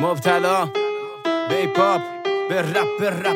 مبتلا به ای پاپ به رپ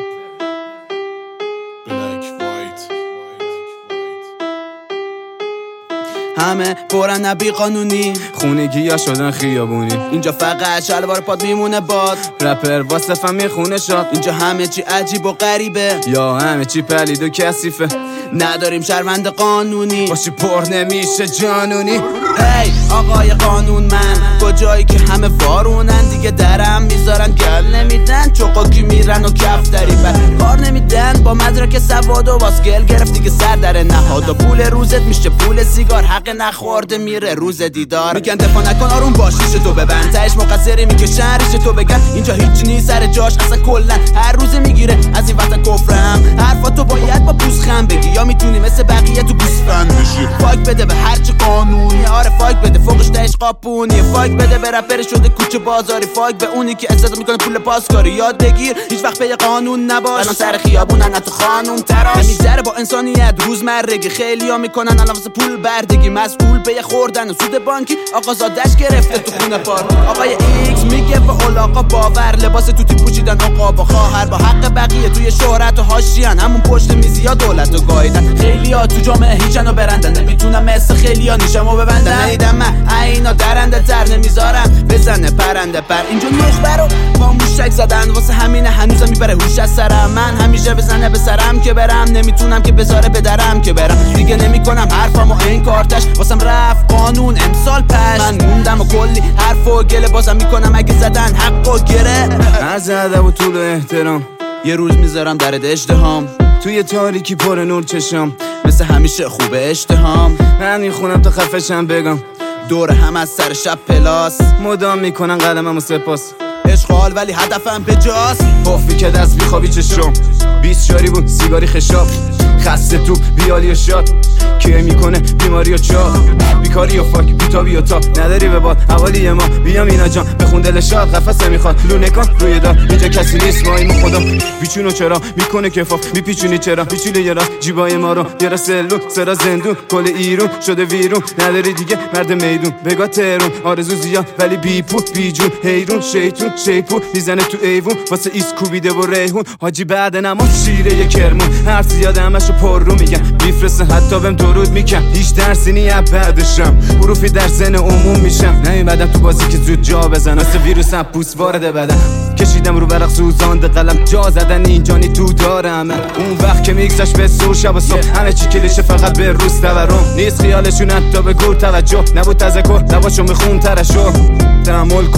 همه برن نبی قانونی، خونگی ها شدن خیابونی. اینجا فقط شلوار پاد میمونه باد، رپر واسه فهم میخونه شاد. اینجا همه چی عجیب و غریبه، یا همه چی پلید و کثیفه. نداریم شهروند قانونی، باشی پر نمیشه جانونی. هی آقای قانون من، کجایی که همه وارونن دیگه درم میذارن گل نمیدن، چوقاکی میرن و کفتری بر کار نمیدن، با مدرک سواد و واسگل گرفت دیگه سر در نهاد و پول روزت میشه پول سیگار، حق نخورده میره روز دیدار. میگن دفاع نکن آروم باشیش تو ببند، تهش مقصری میکشن ریش تو بگن، اینجا هیچ نیست سر جاش اصلا کلن، هر روز میگیره از این وطن کفرم، حرفاتو باید با پوزخند بگی یا میتونی مثل بقیه تو گوسفند بشی. فاک بده به هرچی قانونی، آره فاک بده فوقش تهش قاپونی، فاک بده به رپر شده کوچه بازاری، فاک به اونی که استفاده میکنه پول پاسکاری. یاد بگیر هیچ وقت پی قانون نباش، الان سر خیابونن نه تو خانوم تراش، نمیذاره با انسانیت روزمرگی، خیلیا میکنن الان واسه پول بردگی، مسئول پی خوردن و سود بانکی، آقا زادش گرفته تو خونه پارک. آقای ایکس میگه به اولاقا باور، لباس توتی پوشیدن آقا با خواهر، با حق بقیه توی شهرت و حاشیه‌ن، همون پشت میزیا دولت و گایدن. خیلیا تو جامعه هیچن و برندن، نمیتونم مثل خیلیا نیشمو ببندم، ندیدم من اینا درنده تر، نمیذارم بزنه پرنده پر. اینجا نخبه رو با موشک زدن، واسه همینه هنوزم میبره هوش از سرم، من همیشه بزنه به سرم که برم، نمیتونم که بذاره به درم که برم، دیگه نمیکنم حرفامو این کارتش، واسم رفت قانون امسال پش، من موندم و کلی حرف و گله بازم میکنم اگه زدن حق و گره. از ادب و طول و احترام یه روز میذارم درد اجتهام، توی تاریکی پر نور چشم، مثل همیشه خوبه اشتهام، من میخونم تا خفشم بگم، دور هم از سر شب پلاس، مدام میکنن قلمم و سپاس، اشغال ولی هدفم به جاست، پافی که دست بیخوابی چشم، 20 شاری بود سیگاری خشاب، خسته تو بیالی و شاد، که میکنه بیماری و چاق، بیکاری و فاک بیتابی و تاب، نداری به باد حوالی ما، بیام اینا جان بخون دل شاد، قفسه میخواد لونه کن روی دار، اینجا کسی نیست ما این خدا بیچونو چرا میکنه کفاف، میپیچونی چرا بیچوله یارا جیبای ما رو، یارا سلون سرا زندون، کل ایرون شده ویرون، نداری دیگه مرد میدون، بگاه تهرون آرزو زیاد ولی بی پول بی جون، حیرون شیطون شیپور میزنه تو ایوون، واسه ایس کوبیده و ریحون، حاجی بعد نماز شیره کرمون، حرف زیاد همشو پر رو میگن، میفرسته حتی بهم درود میکن، هیچ درسی نیم بعدشم، حروفی در زن عموم میشم، نمیبدم تو بازی که زود جا بزنم، مثل ویروسم پوست وارد بدن، کشیدم رو برق سوزانده قلم، جا زدن اینجانی تو دارم، اون وقت که میکسش به سور شب و صبح، همه چی کلیشه فقط به روز تورم، نیست خیالشون حتی به گور توجه، نبود تذکر لباشو میخون ترشو، تحمل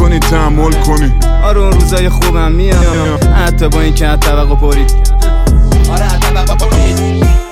کنی آره اون روزای خوبم میام، حتی با این که توقع پرید، آره توقع پرید.